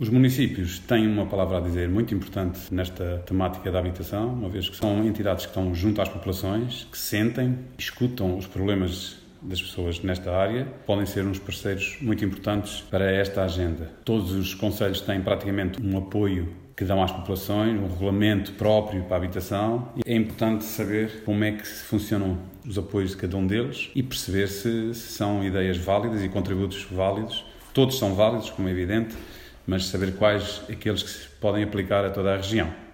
Os municípios têm uma palavra a dizer muito importante nesta temática da habitação, uma vez que são entidades que estão junto às populações, que sentem, escutam os problemas das pessoas nesta área, podem ser uns parceiros muito importantes para esta agenda. Todos os concelhos têm praticamente um apoio que dão às populações, um regulamento próprio para a habitação. É importante saber como é que funcionam os apoios de cada um deles e perceber se são ideias válidas e contributos válidos. Todos são válidos, como é evidente, mas saber quais aqueles que se podem aplicar a toda a região.